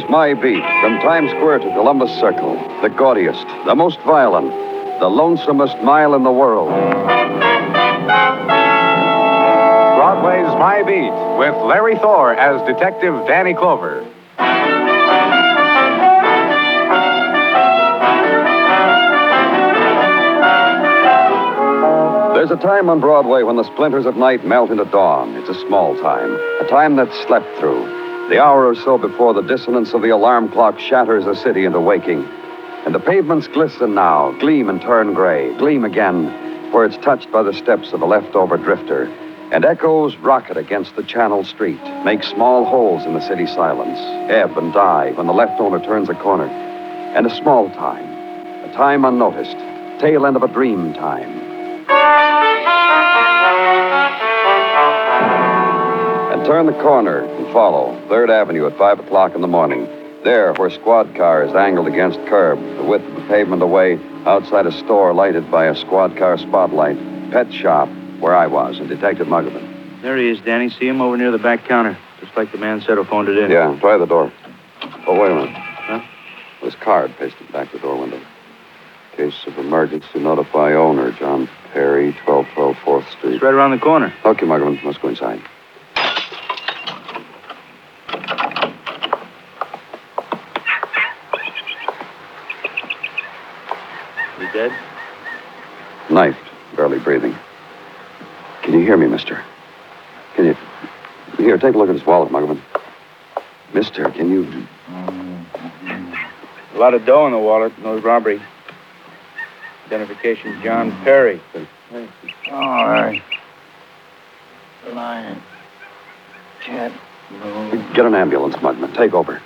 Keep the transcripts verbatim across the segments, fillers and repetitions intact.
My Beat, from Times Square to Columbus Circle. The gaudiest, the most violent, the lonesomest mile in the world. Broadway's My Beat, with Larry Thor as Detective Danny Clover. There's a time on Broadway when the splinters of night melt into dawn. It's a small time, a time that's slept through. The hour or so before the dissonance of the alarm clock shatters the city into waking. And the pavements glisten now, gleam and turn gray, gleam again, where it's touched by the steps of a leftover drifter. And echoes rocket against the channel street, make small holes in the city silence, ebb and die when the left owner turns a corner. And a small time, a time unnoticed, tail end of a dream time. And turn the corner and follow Third Avenue at five o'clock in the morning. There, where squad cars angled against curb, the width of the pavement away, outside a store lighted by a squad car spotlight, pet shop, where I was, and Detective Muggavan. There he is, Danny. See him over near the back counter, just like the man said who phoned it in. Yeah, try the door. Oh, wait a minute. Huh? This card pasted back the door window. Case of emergency, notify owner, John Perry, twelve twelve fourth Street. It's right around the corner. Okay, Muggavan, let's go inside. You dead? Knifed, barely breathing. Can you hear me, mister? Can you... Here, take a look at his wallet, Muggavan. Mister, can you... A lot of dough in the wallet. No robbery. Identification, John Perry. All right. Lion. Cat. No. Get an ambulance, Muggavan. Take over.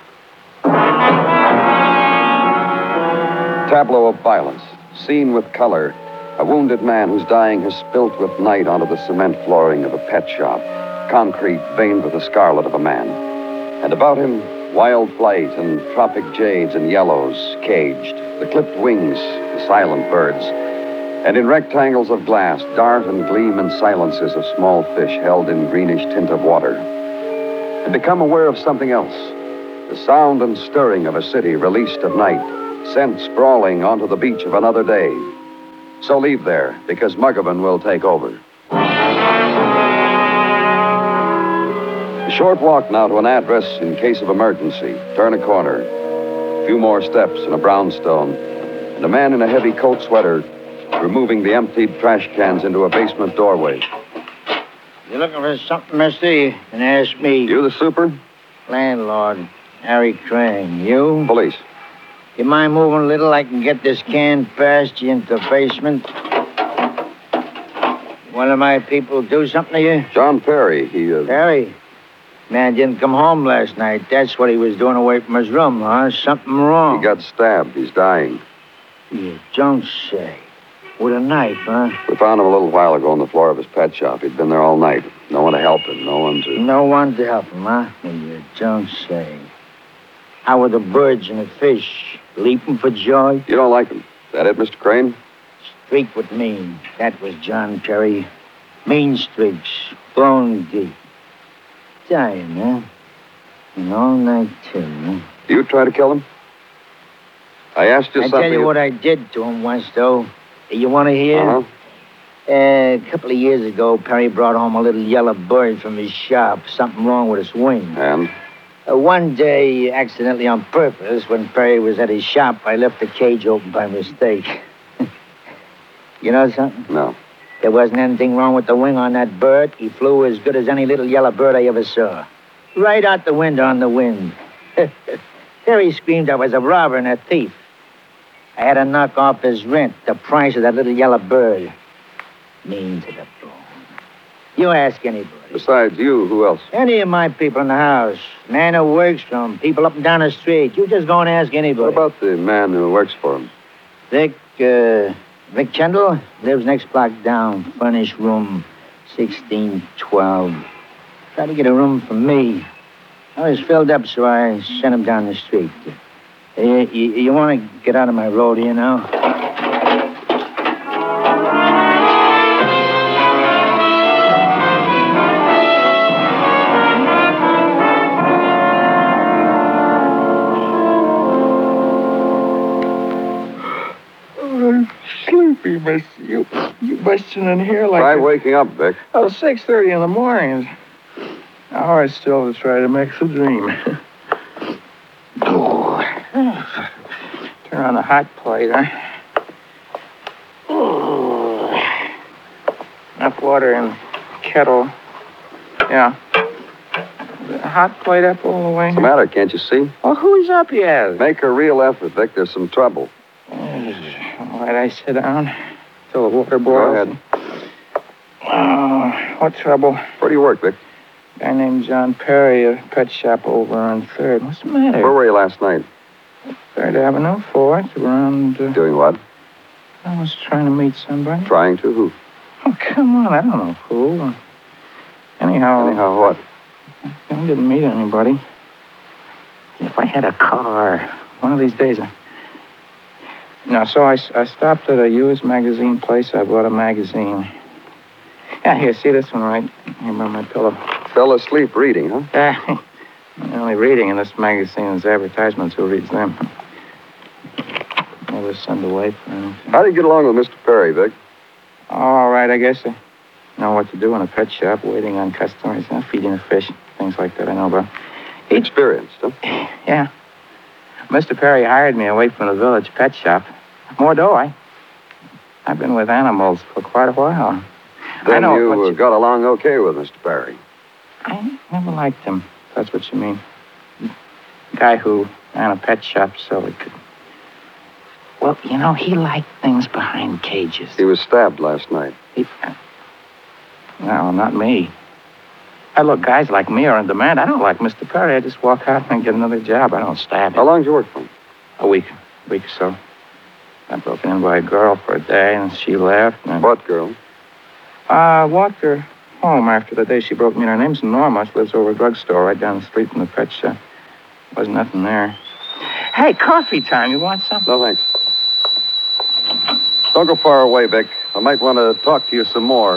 Tableau of violence. Scene with color. A wounded man who's dying has spilt with night onto the cement flooring of a pet shop. Concrete veined with the scarlet of a man. And about him, wild flight and tropic jades and yellows, caged. The clipped wings, the silent birds. And in rectangles of glass, dart and gleam in silences of small fish held in greenish tint of water. And become aware of something else. The sound and stirring of a city released at night, sent sprawling onto the beach of another day. So leave there, because Muggavan will take over. A short walk now to an address in case of emergency. Turn a corner. A few more steps and a brownstone. And a man in a heavy coat sweater removing the emptied trash cans into a basement doorway. You looking for something, mister? You can ask me. You the super? Landlord, Harry Crane. You? Police. You mind moving a little? I can get this can past you into the basement. One of my people do something to you? John Perry, he, uh... Perry? Man didn't come home last night. That's what he was doing away from his room, huh? Something wrong. He got stabbed. He's dying. You don't say. With a knife, huh? We found him a little while ago on the floor of his pet shop. He'd been there all night. No one to help him. No one to... No one to help him, huh? You don't say. How were the birds and the fish? Leaping for joy? You don't like him. Is that it, Mister Crane? Streak with mean. That was John Perry. Mean streaks. Bone deep. Dying, huh? And all night, too, huh? You try to kill him? I asked you I something... tell you what I did to him once, though. You want to hear? Uh-huh. Uh, a couple of years ago, Perry brought home a little yellow bird from his shop. Something wrong with its wing. And? Uh, one day, accidentally on purpose, when Perry was at his shop, I left the cage open by mistake. You know something? No. There wasn't anything wrong with the wing on that bird. He flew as good as any little yellow bird I ever saw. Right out the window on the wind. Perry screamed I was a robber and a thief. I had to knock off his rent, the price of that little yellow bird. Mean to the bone. You ask anybody. Besides you, who else? Any of my people in the house. Man who works for him, people up and down the street. You just go and ask anybody. What about the man who works for him? Vic, uh, Vic Kendall lives next block down. Furnished room sixteen twelve. Tried to get a room for me. I was filled up, so I sent him down the street. Uh, you you, you want to get out of my road here now? Gee, miss, you, you busting in here like... Try a- waking up, Vic. Oh, six thirty in the morning. All right, still to try to make the dream. Oh. Turn on the hot plate, huh? Oh. Enough water in the kettle. Yeah. The hot plate up all the way? What's the matter? Can't you see? Well, who's up yet? Make a real effort, Vic. There's some trouble. All right, I sit down till the water boils. Go ahead. Oh, what trouble? Where do you work, Vic? A guy named John Perry, a pet shop over on Third. What's the matter? Where were you last night? Third Avenue, Fourth, around. Uh, Doing what? I was trying to meet somebody. Trying to? Who? Oh, come on, I don't know who. Anyhow. Anyhow, what? I didn't meet anybody. If I had a car, one of these days. I... No, so I, I stopped at a used magazine place. I bought a magazine. Yeah, here, see this one, right? Here by my pillow. Fell asleep reading, huh? Yeah. The only reading in this magazine is advertisements. Who reads them? Never send away for anything. How do you get along with Mister Perry, Vic? All right, I guess I know what to do in a pet shop, waiting on customers, uh, feeding the fish, things like that I know about. He... Experienced, huh? Yeah. Mister Perry hired me away from the village pet shop. More dough, I. I've been with animals for quite a while. Then I know you, what uh, you got along okay with Mister Perry. I never liked him, if that's what you mean. Guy who ran a pet shop so he could... Well, you know, he liked things behind cages. He was stabbed last night. He... No, not me. I look, guys like me are in demand. I don't like Mister Perry. I just walk out and get another job. I don't stab him. How long did you work for him? A week. A week or so. I broke in by a girl for a day, and she left. And... What girl? I uh, walked her home after the day she broke me in. Her name's Norma. She lives over a drugstore right down the street from the pet shop. Wasn't nothing there. Hey, coffee time. You want some? No, thanks. Don't go far away, Vic. I might want to talk to you some more.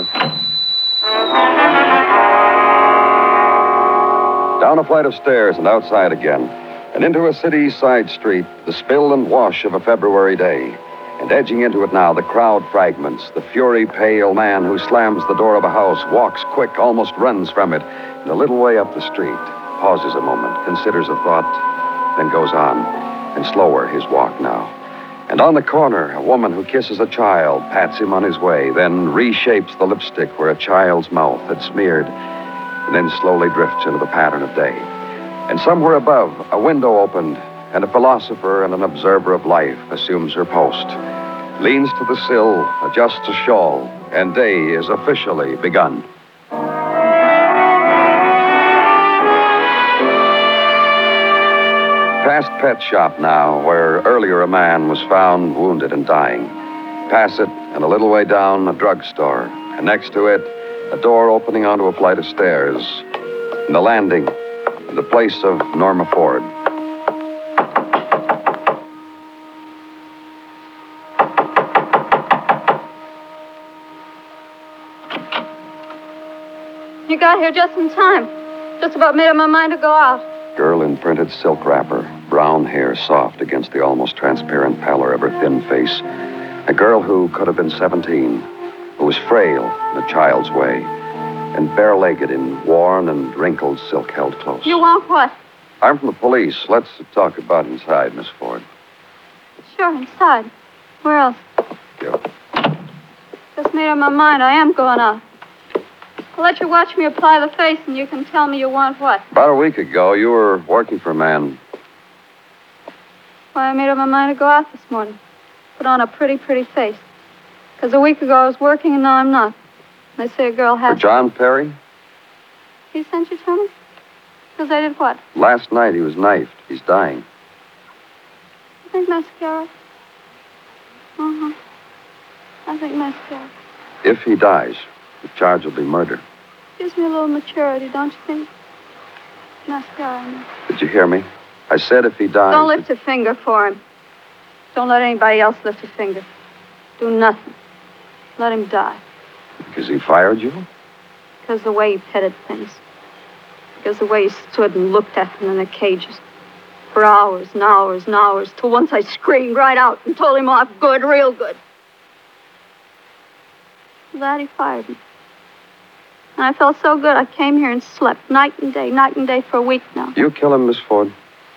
Down a flight of stairs and outside again, and into a city side street, the spill and wash of a February day. And edging into it now, the crowd fragments. The fury-pale man who slams the door of a house, walks quick, almost runs from it, and a little way up the street, pauses a moment, considers a thought, then goes on, and slower his walk now. And on the corner, a woman who kisses a child, pats him on his way, then reshapes the lipstick where a child's mouth had smeared, and then slowly drifts into the pattern of day. And somewhere above, a window opened, and a philosopher and an observer of life assumes her post, leans to the sill, adjusts a shawl, and day is officially begun. Past Pet Shop now, where earlier a man was found wounded and dying. Pass it, and a little way down, a drugstore, and next to it, a door opening onto a flight of stairs, and the landing, and the place of Norma Ford. You got here just in time. Just about made up my mind to go out. Girl in printed silk wrapper, brown hair soft against the almost transparent pallor of her thin face. A girl who could have been seventeen, who was frail in a child's way, and bare-legged in worn and wrinkled silk held close. You want what? I'm from the police. Let's talk about inside, Miss Ford. Sure, inside. Where else? Go. Just made up my mind. I am going out. I'll let you watch me apply the face, and you can tell me you want what. About a week ago, you were working for a man. Why, I made up my mind to go out this morning. Put on a pretty, pretty face. Because a week ago I was working, and now I'm not. They say a girl has... For John Perry? He sent you to me? Because I did what? Last night he was knifed. He's dying. You think that's scary? Uh-huh. I think that's scary. If he dies, the charge will be murder. Gives me a little maturity, don't you think? That's scary. Did you hear me? I said if he dies... Don't lift a finger for him. Don't let anybody else lift a finger. Do nothing. Let him die. Because he fired you? Because the way he petted things. Because the way he stood and looked at them in the cages. For hours and hours and hours, till once I screamed right out and told him off good, real good. After that, he fired me. And I felt so good, I came here and slept night and day, night and day for a week now. You kill him, Miss Ford?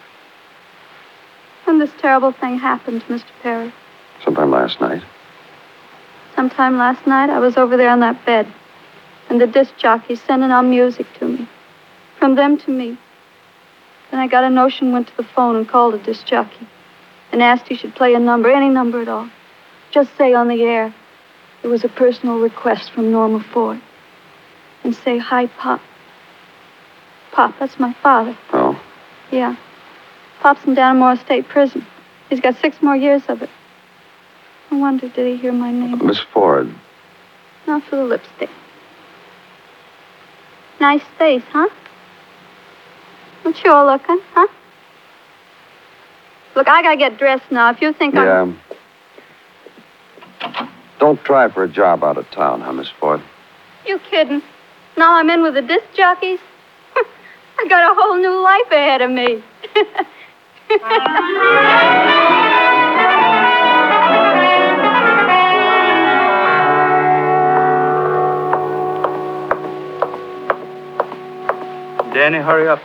When this terrible thing happened, Mister Perry. Sometime last night. Sometime last night, I was over there on that bed, and the disc jockey sending on music to me. From them to me. Then I got a notion, went to the phone and called the disc jockey and asked he should play a number, any number at all. Just say on the air, it was a personal request from Norma Ford. And say, hi, Pop. Pop, that's my father. Oh? Yeah. Pop's in Dannemora State Prison. He's got six more years of it. I wonder, did he hear my name? Miss Ford. Not for the lipstick. Nice face, huh? What you all looking, huh? Look, I gotta get dressed now. If you think Yeah. I'm... Don't try for a job out of town, huh, Miss Ford? You kidding? Now I'm in with the disc jockeys? I got a whole new life ahead of me. Danny, hurry up.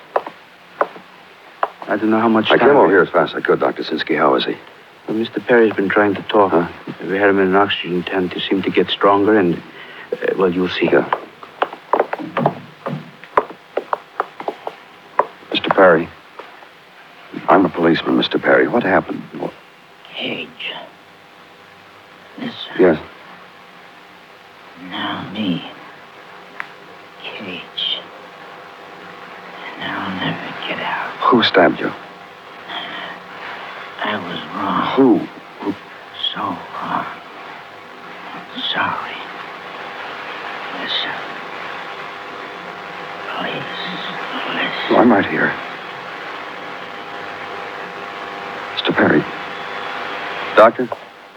I don't know how much I time... came over here as fast as I could, Doctor Sinsky. How is he? Well, Mister Perry's been trying to talk. Huh? We had him in an oxygen tent. He seemed to get stronger, and, uh, well, you'll see. Yeah. Mister Perry. I'm a policeman, Mister Perry. What happened? What? Cage. Listen. Yes. Now me. Cage. And I'll never get out. Who stabbed you? I was wrong. Who? Who? So wrong. I'm sorry. Listen. Please, listen. Oh, I'm right here. Mister Perry. Doctor?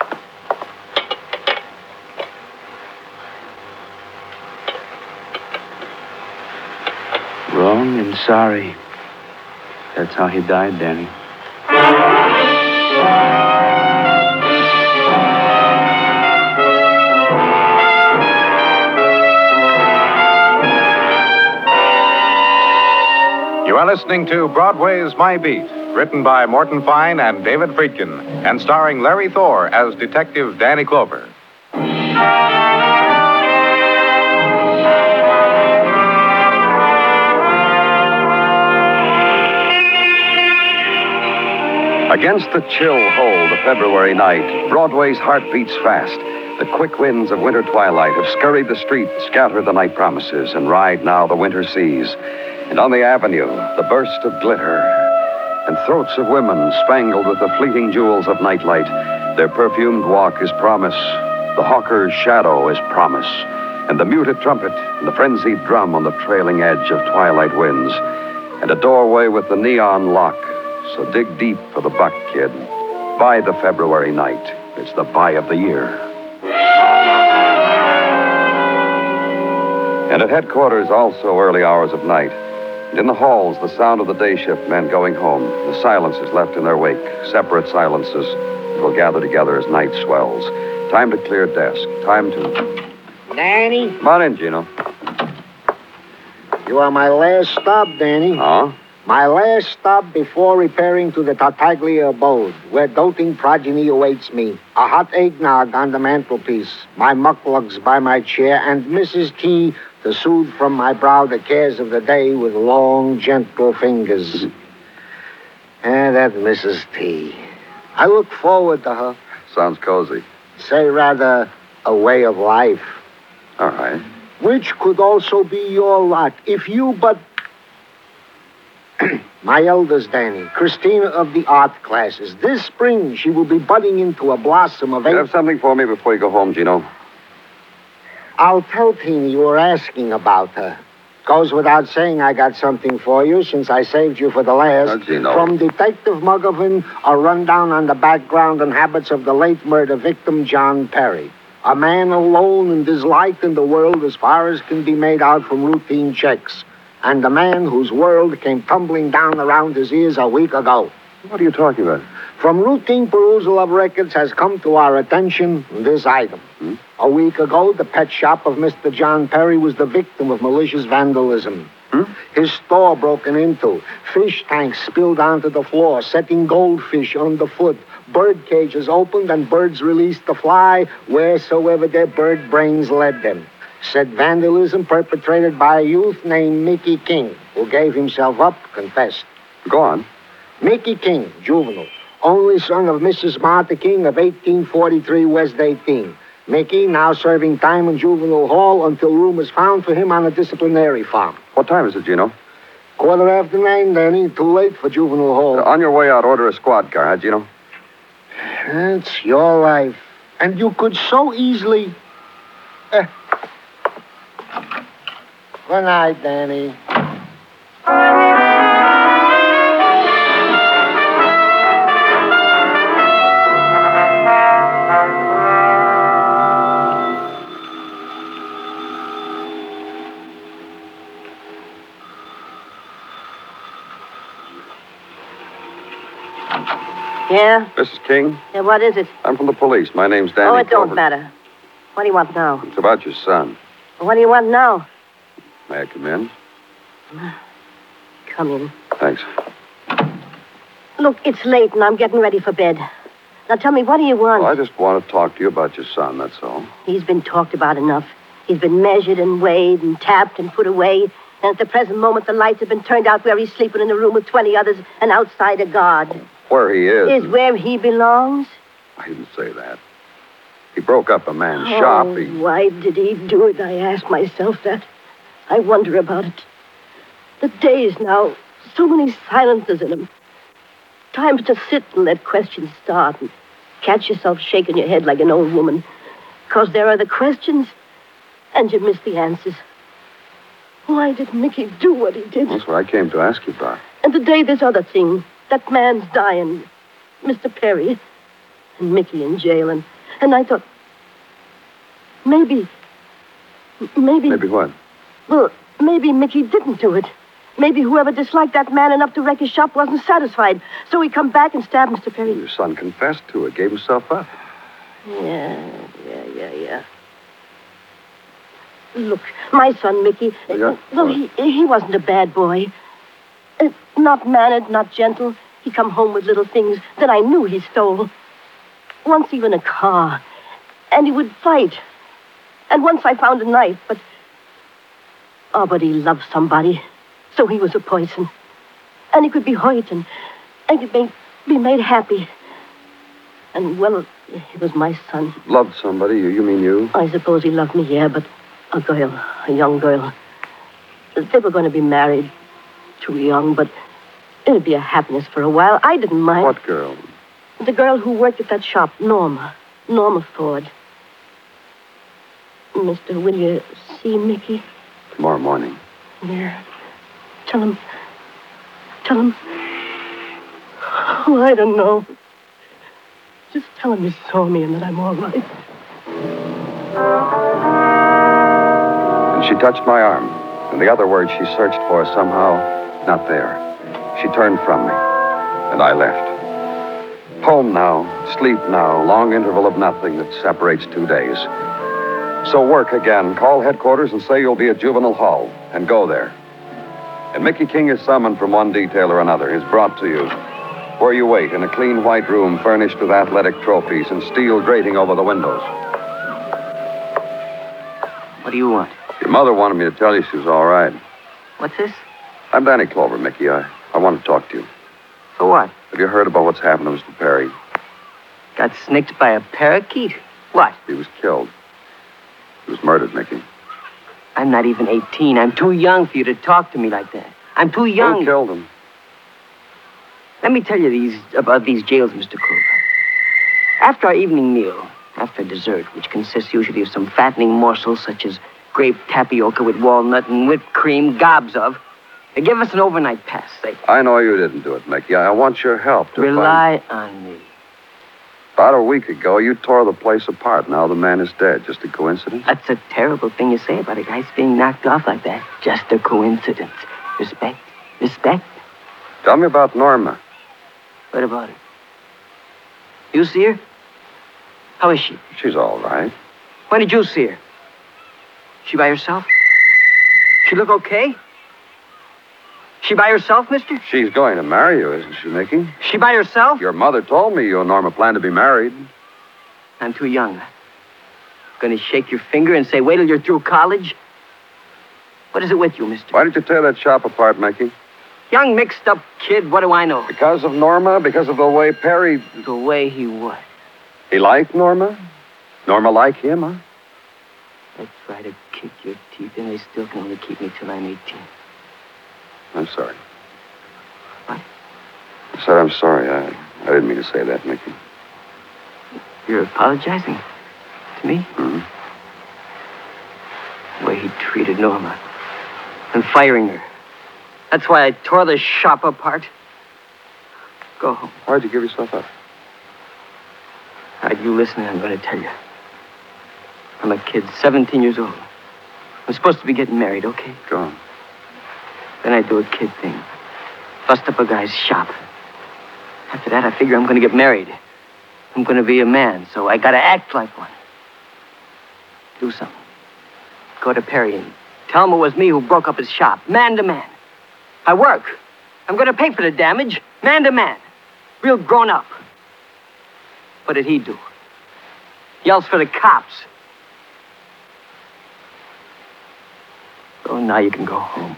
Wrong and sorry. That's how he died, Danny. You are listening to Broadway's My Beat, written by Morton Fine and David Friedkin, and starring Larry Thor as Detective Danny Clover. Against the chill hold of February night, Broadway's heart beats fast. The quick winds of winter twilight have scurried the street, scattered the night promises, and ride now the winter seas. And on the avenue, the burst of glitter, and throats of women spangled with the fleeting jewels of nightlight. Their perfumed walk is promise. The hawker's shadow is promise. And the muted trumpet and the frenzied drum on the trailing edge of twilight winds. And a doorway with the neon lock. So dig deep for the buck, kid. Buy the February night. It's the buy of the year. And at headquarters, also early hours of night. And in the halls, the sound of the day shift men going home. The silences left in their wake. Separate silences that will gather together as night swells. Time to clear desk. Time to... Danny, Come on in, Gino. you are my last stop, Danny. Huh? My last stop before repairing to the Tartaglia abode, where doting progeny awaits me. A hot eggnog on the mantelpiece, my mucklugs by my chair, and Missus T to soothe from my brow the cares of the day with long, gentle fingers. And that Missus T. I look forward to her. Sounds cozy. Say rather, a way of life. All right. Which could also be your lot, if you but... My eldest, Danny, Christina of the art classes. This spring, she will be budding into a blossom of... You have something for me before you go home, Gino? I'll tell Teeny you were asking about her. Goes without saying I got something for you since I saved you for the last. Oh, Gino. From Detective Mugovan, a rundown on the background and habits of the late murder victim, John Perry. A man alone and disliked in the world as far as can be made out from routine checks. And a man whose world came tumbling down around his ears a week ago. What are you talking about? From routine perusal of records has come to our attention this item. Hmm? A week ago, the pet shop of Mister John Perry was the victim of malicious vandalism. Hmm? His store broken into, fish tanks spilled onto the floor, setting goldfish underfoot, bird cages opened, and birds released to fly wheresoever their bird brains led them. Said vandalism perpetrated by a youth named Mickey King, who gave himself up, confessed. Go on. Mickey King, juvenile, only son of Missus Martha King of eighteen forty-three West eighteen. Mickey now serving time in juvenile hall until room is found for him on a disciplinary farm. What time is it, Gino? Quarter after nine, Danny. Too late for juvenile hall. Uh, on your way out, order a squad car, huh, Gino? It's your life. And you could so easily... Eh. Good night, Danny. Yeah? Missus King, Yeah, what is it? I'm from the police. My name's Danny oh, it Clover. don't matter. What do you want now? It's about your son. What do you want now? May I come in? Come in. Thanks. Look, it's late and I'm getting ready for bed. Now tell me, what do you want? Well, I just want to talk to you about your son, that's all. He's been talked about enough. He's been measured and weighed and tapped and put away. And at the present moment, the lights have been turned out where he's sleeping in a room with twenty others and outside a guard. Where he is. Is where he belongs? I didn't say that. He broke up a man's Oh, shop. He... why did he do it? I ask myself that. I wonder about it. The days now, so many silences in them. Times to sit and let questions start and catch yourself shaking your head like an old woman. Because there are the questions and you miss the answers. Why did Mickey do what he did? That's what I came to ask you about. And today, this other thing. That man's dying. Mister Perry. And Mickey in jail. And, and I thought, maybe, maybe... Maybe what? Well, maybe Mickey didn't do it. Maybe whoever disliked that man enough to wreck his shop wasn't satisfied. So he come back and stabbed Mister Perry. Your son confessed to it, gave himself up. Yeah, yeah, yeah, yeah. Look, my son, Mickey, Yeah? well, he, he wasn't a bad boy. Uh, not mannered, not gentle. He come home with little things that I knew he stole. Once even a car. And he would fight. And once I found a knife, but... Oh, but he loved somebody. So he was a poison. And he could be hurt and, and could be, be made happy. And, well, he was my son. Loved somebody? You, you mean you? I suppose he loved me, yeah, but a girl, a young girl. They were going to be married. Too young, but it'd be a happiness for a while. I didn't mind. What girl? The girl who worked at that shop, Norma. Norma Ford. Mister, will you see Mickey? Tomorrow morning. Yeah. Tell him. Tell him. Oh, I don't know. Just tell him you saw me and that I'm all right. And she touched my arm. And the other word she searched for somehow, not there. She turned from me. And I left. Home now, sleep now, long interval of nothing that separates two days. So work again. Call headquarters and say you'll be at Juvenile Hall. And go there. And Mickey King is summoned from one detail or another, is brought to you, where you wait in a clean white room furnished with athletic trophies and steel grating over the windows. What do you want? Your mother wanted me to tell you she was all right. What's this? I'm Danny Clover, Mickey. I, I want to talk to you. For what? Have you heard about what's happened to Mister Perry? Got snicked by a parakeet? What? He was killed. He was murdered, Mickey. I'm not even eighteen. I'm too young for you to talk to me like that. I'm too young. Who killed him? Let me tell you these about these jails, Mister Clover. After our evening meal, after dessert, which consists usually of some fattening morsels such as grape tapioca with walnut and whipped cream, gobs of, they give us an overnight pass. They I know you didn't do it, Mickey. I want your help to rely on me. Find... About a week ago, you tore the place apart. Now the man is dead. Just a coincidence? That's a terrible thing you say about a guy's being knocked off like that. Just a coincidence. Respect. Respect. Tell me about Norma. What about her? You see her? How is she? She's all right. When did you see her? She by herself? She look okay? She by herself, mister? She's going to marry you, isn't she, Mickey? She by herself? Your mother told me you and Norma plan to be married. I'm too young. Gonna shake your finger and say, wait till you're through college? What is it with you, mister? Why did you tear that shop apart, Mickey? Young, mixed-up kid, what do I know? Because of Norma? Because of the way Perry... The way he was. He liked Norma? Norma liked him, huh? I try to kick your teeth in, they still can only keep me till I'm eighteen. I'm sorry. What? I said I'm sorry. I, I didn't mean to say that, Mickey. You're apologizing to me? Mm-hmm. The way he treated Norma. And firing her. That's why I tore the shop apart. Go home. Why'd you give yourself up? All right, you listen, I'm going to tell you. I'm a kid, seventeen years old. I'm supposed to be getting married, okay? Go on. Then I do a kid thing. Bust up a guy's shop. After that, I figure I'm going to get married. I'm going to be a man, so I got to act like one. Do something. Go to Perry and tell him it was me who broke up his shop, man to man. I work. I'm going to pay for the damage, man to man. Real grown up. What did he do? Yells for the cops. So now you can go home.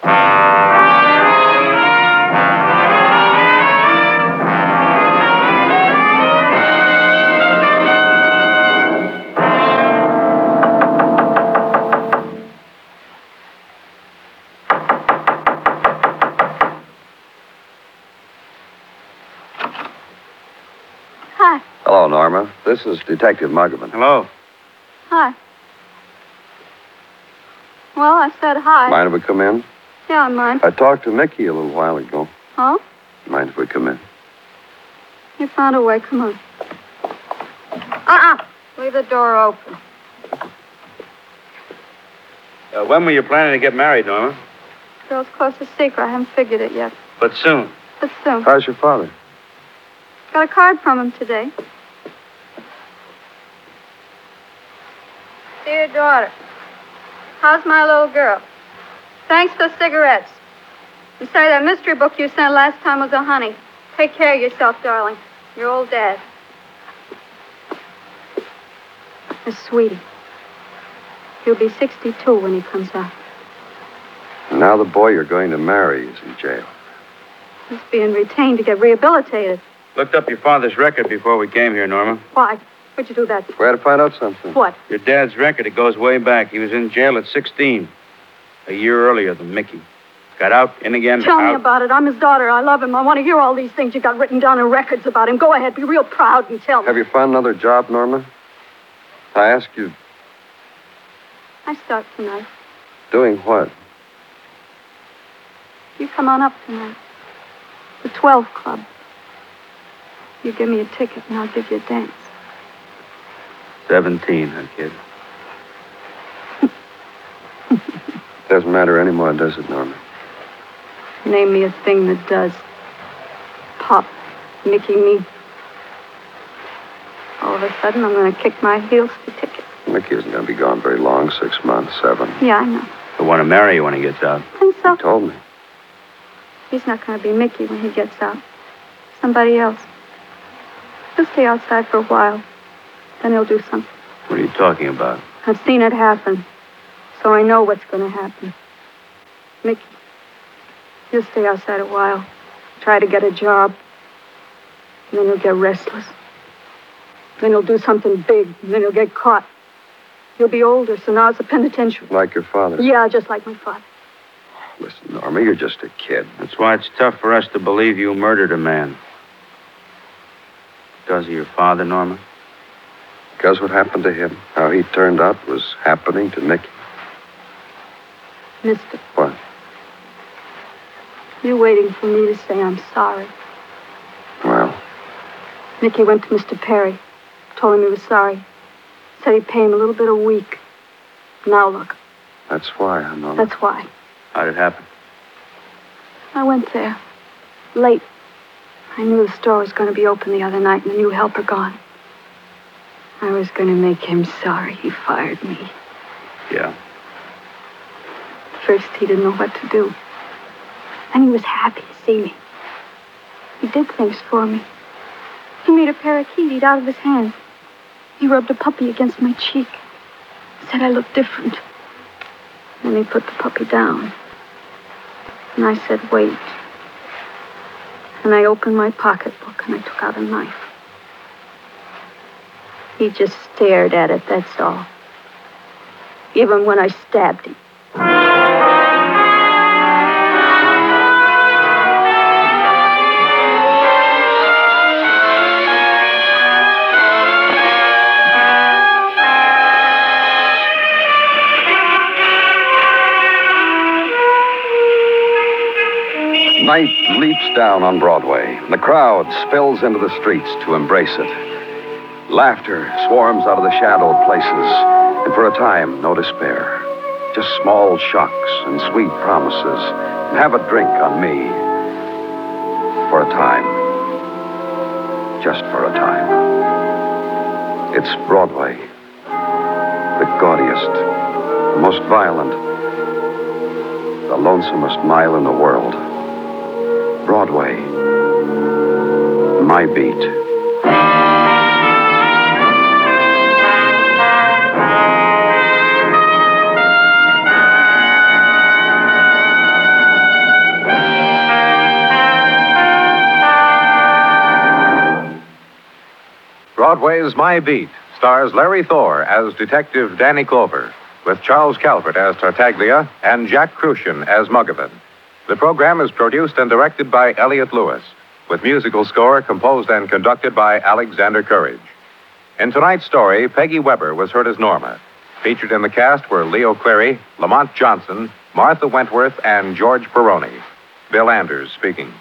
Hi. Hello, Norma. This is Detective Muggerman. Hello. Hi. Well, I said hi. Mind if we come in? Yeah, I mind. I talked to Mickey a little while ago. Huh? Mind if we come in? You found a way. Come on. Uh-uh. Leave the door open. Uh, when were you planning to get married, Norma? Girl's closest secret. I haven't figured it yet. But soon. But soon. How's your father? Got a card from him today. Dear daughter, how's my little girl? Thanks for the cigarettes. And say that mystery book you sent last time was a honey. Take care of yourself, darling. Your old dad. Miss Sweetie. He'll be sixty-two when he comes out. And now the boy you're going to marry is in jail. He's being retained to get rehabilitated. Looked up your father's record before we came here, Norma. Why? What'd you do that for? We had to find out something. What? Your dad's record, it goes way back. He was in jail at sixteen. A year earlier than Mickey. Got out, in again, Tell out. me about it. I'm his daughter. I love him. I want to hear all these things you got written down in records about him. Go ahead. Be real proud and tell me. Have you found another job, Norma? I ask you, I start tonight. doing what? You come on up tonight. The twelve Club. You give me a ticket and I'll give you a dance. Seventeen, huh, kid? Doesn't matter anymore, does it, Norma? Name me a thing that does. Pop, Mickey, me. All of a sudden, I'm going to kick my heels for tickets. Mickey isn't going to be gone very long, six months, seven. Yeah, I know. He'll want to marry you when he gets out. Think so? He told me. He's not going to be Mickey when he gets out. Somebody else. He'll stay outside for a while. Then he'll do something. What are you talking about? I've seen it happen. So I know what's going to happen. Mickey, he'll stay outside a while. Try to get a job. And then he'll get restless. Then he'll do something big. And then he'll get caught. He'll be older, so now it's a penitentiary. Like your father. Yeah, just like my father. Listen, Norma, you're just a kid. That's why it's tough for us to believe you murdered a man. Because of your father, Norma? Because what happened to him, how he turned out, was happening to Mickey. Mister, What? you're waiting for me to say I'm sorry. Well, Mickey went to Mister Perry. Told him he was sorry. Said he'd pay him a little bit a week. Now look, that's why, huh, Norma? that's why. How'd it happen? I went there. Late. I knew the store was going to be open the other night and the new helper gone. I was going to make him sorry he fired me. Yeah. First, he didn't know what to do. Then he was happy to see me. He did things for me. He made a parakeet eat out of his hand. He rubbed a puppy against my cheek. Said I looked different. Then he put the puppy down. And I said, wait. And I opened my pocketbook and I took out a knife. He just stared at it, that's all. Even when I stabbed him. Night leaps down on Broadway. The crowd spills into the streets to embrace it. Laughter swarms out of the shadowed places, and for a time, no despair. Just small shocks and sweet promises. And have a drink on me. For a time. Just for a time. It's Broadway. The gaudiest, the most violent, the lonesomest mile in the world. Broadway. My beat. Broadway's My Beat stars Larry Thor as Detective Danny Clover, with Charles Calvert as Tartaglia and Jack Crucian as Muggavan. The program is produced and directed by Elliott Lewis, with musical score composed and conducted by Alexander Courage. In tonight's story, Peggy Weber was heard as Norma. Featured in the cast were Leo Cleary, Lamont Johnson, Martha Wentworth, and George Peroni. Bill Anders speaking.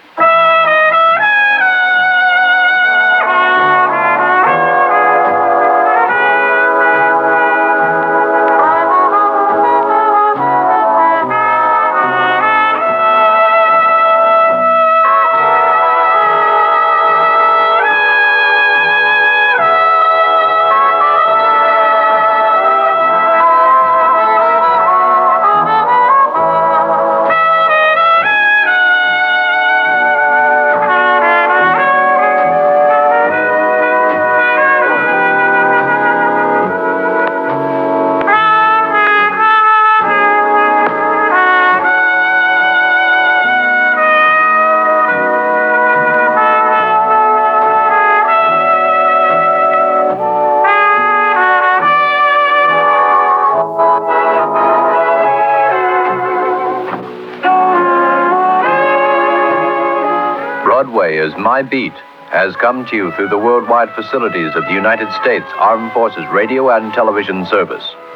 Broadway is My Beat has come to you through the worldwide facilities of the United States Armed Forces Radio and Television Service.